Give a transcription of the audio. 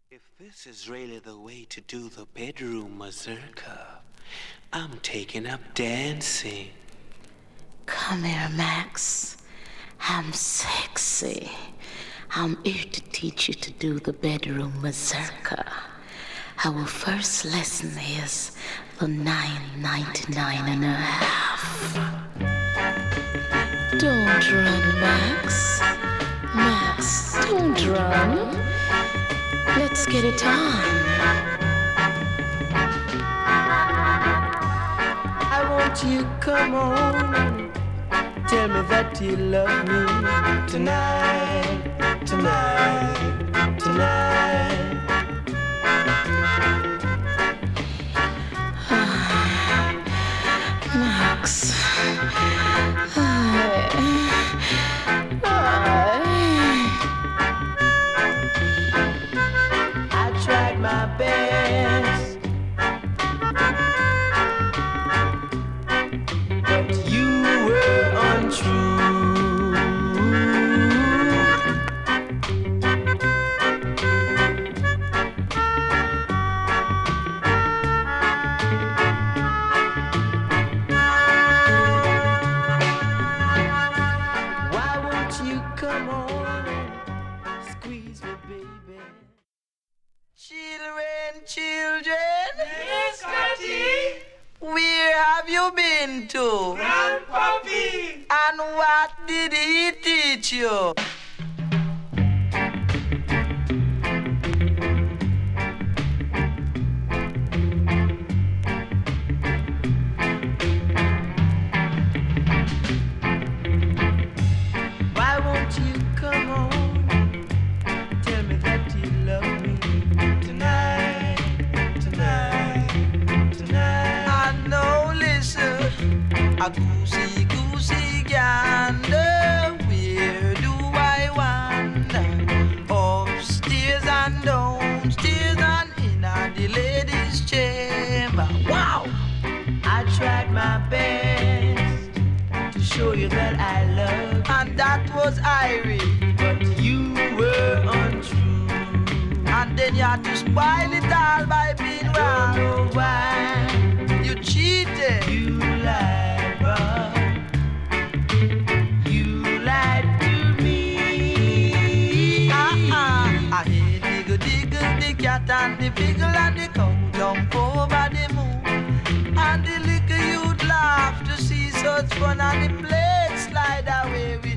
If this is really the way to do the bedroom mazurka, I'm taking up dancing. Come here, Max. I'm sexy. I'm here to teach you to do the bedroom mazurka. Our first lesson is the $9.99 and a half. Don't run, Max. Max, don't run. Let's get it on. I want you, come on. Tell me that you love me tonight, tonight, tonight. Max. I tried my best, but you were untrue. Why won't you come on and squeeze me, baby? Children, Yes, Scotty. where have you been to? Grandpappy. And what did he teach you? Why won't you come on? Tell me that you love me tonight, tonight, tonight. I know, listen, a goosey gander. Where do I wander? Upstairs and downstairs and in the ladies' chamber. Wow! I tried my best to show you that I love, and that was Irie, but you were untrue. And then you had to spoil it all by being wrong. Don't know why you cheated. You lied, but you lied to me. I hear diggle the cat and the piggle and the cow jump over the moon, and the little you'd laugh to see such fun, and the plate slide away with